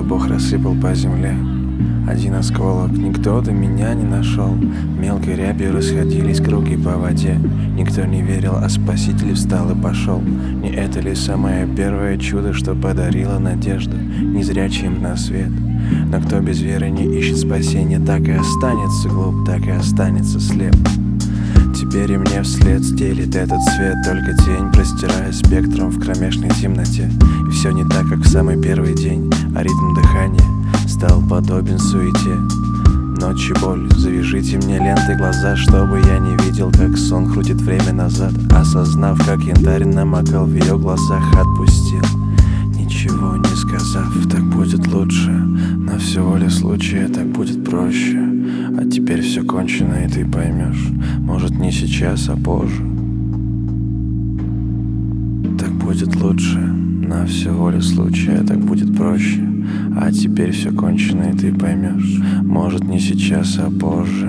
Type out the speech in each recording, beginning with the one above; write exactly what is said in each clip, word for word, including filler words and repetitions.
Бог рассыпал по земле. Один осколок, никто до меня не нашел. Мелкой рябью расходились круги по воде. Никто не верил, а Спаситель встал и пошел. Не это ли самое первое чудо, что подарило надежду незрячим на свет? Но кто без веры не ищет спасения, так и останется глуп, так и останется слеп. Теперь и мне вслед стелит этот свет, только тень, простирая спектром в кромешной темноте. И все не так, как в самый первый день, а ритм дыхания стал подобен суете. Ночь и боль, завяжите мне лентой глаза, чтобы я не видел, как сон крутит время назад. Осознав, как янтарь намокал в ее глазах, отпустил, ничего не сказав. Так будет лучше, на все воля случая, так будет проще. А теперь все кончено, и ты поймешь, может, не сейчас, а позже. Так будет лучше, на все воля случая, так будет проще. А теперь все кончено, и ты поймешь, может, не сейчас, а позже.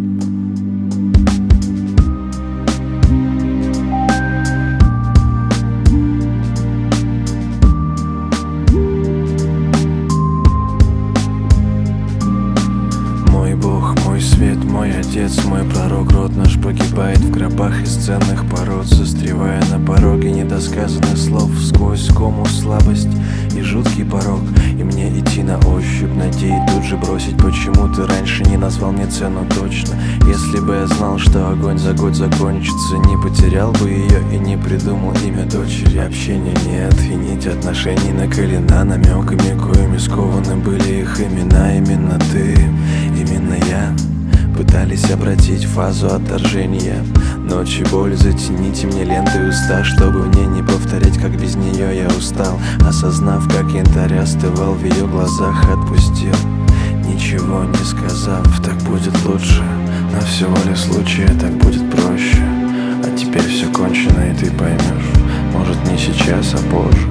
Мой Бог, мой свет, мой Отец, мой пророк, род наш погибает в гробах из ценных пород, застревая на пороге недосказанных слов, сквозь кому слабость и жуткий порог. И мне идти на ощупь, надеясь тут же бросить. Почему ты раньше не назвал мне цену точно? Если бы я знал, что огонь за год закончится, не потерял бы ее и не придумал имя дочери. Общения нет, и нить отношений наколена намеками, коими скованы были их имена. Именно ты, именно я пытались обратить фазу отторжения. Ночь и боль, затяните мне ленты уста, чтобы мне не повторять, как без нее я устал. Осознав, как янтарь остывал в ее глазах, отпустил, ничего не сказав. Так будет лучше, на все воля случая, так будет проще. А теперь все кончено, и ты поймешь, может, не сейчас, а позже.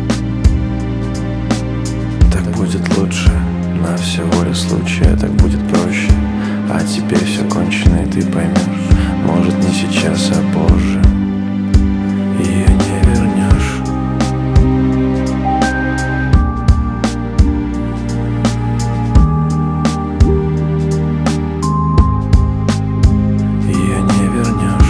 Так будет лучше, на все воля случая, так будет проще. А теперь все кончено, и ты поймешь, может, не сейчас, а позже. Ее не вернешь. Ее не вернешь.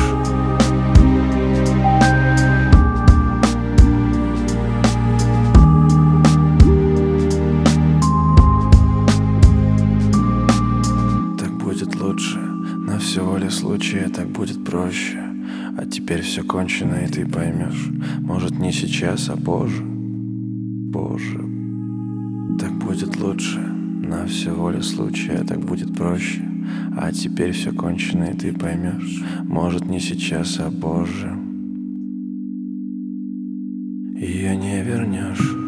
Так будет лучше, на все воля случая, так будет проще. А теперь все кончено, и ты поймешь, может, не сейчас, а позже. Позже. Так будет лучше, на все воля случая, так будет проще. А теперь все кончено, и ты поймешь, может, не сейчас, а позже. Ее не вернешь.